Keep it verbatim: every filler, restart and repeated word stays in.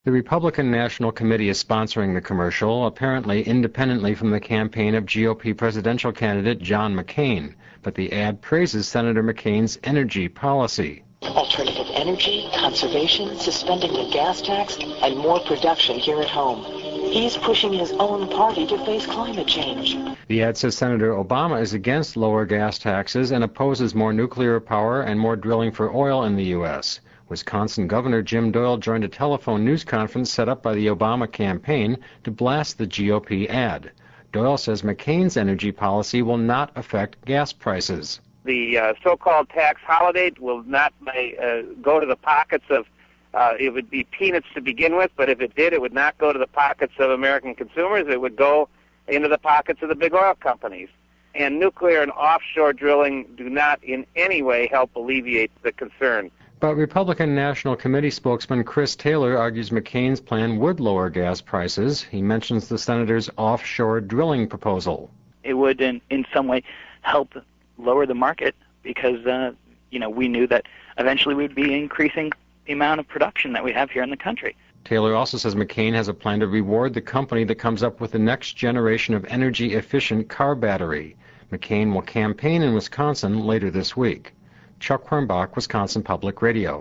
The Republican National Committee is sponsoring the commercial, apparently independently from the campaign of G O P presidential candidate John McCain, but the ad praises Senator McCain's energy policy. Alternative energy, conservation, suspending the gas tax, and more production here at home. He's pushing his own party to face climate change. The ad says Senator Obama is against lower gas taxes and opposes more nuclear power and more drilling for oil in the U S Wisconsin Governor Jim Doyle joined a telephone news conference set up by the Obama campaign to blast the G O P ad. Doyle says McCain's energy policy will not affect gas prices. The uh, so-called tax holiday will not uh, go to the pockets of, uh, it would be peanuts to begin with, but if it did, it would not go to the pockets of American consumers. It would go into the pockets of the big oil companies. And nuclear and offshore drilling do not in any way help alleviate the concern. But Republican National Committee spokesman Chris Taylor argues McCain's plan would lower gas prices. He mentions the senator's offshore drilling proposal. It would, in, in some way, help lower the market because, uh, you know, we knew that eventually we'd be increasing the amount of production that we have here in the country. Taylor also says McCain has a plan to reward the company that comes up with the next generation of energy-efficient car battery. McCain will campaign in Wisconsin later this week. Chuck Hornbach, Wisconsin Public Radio.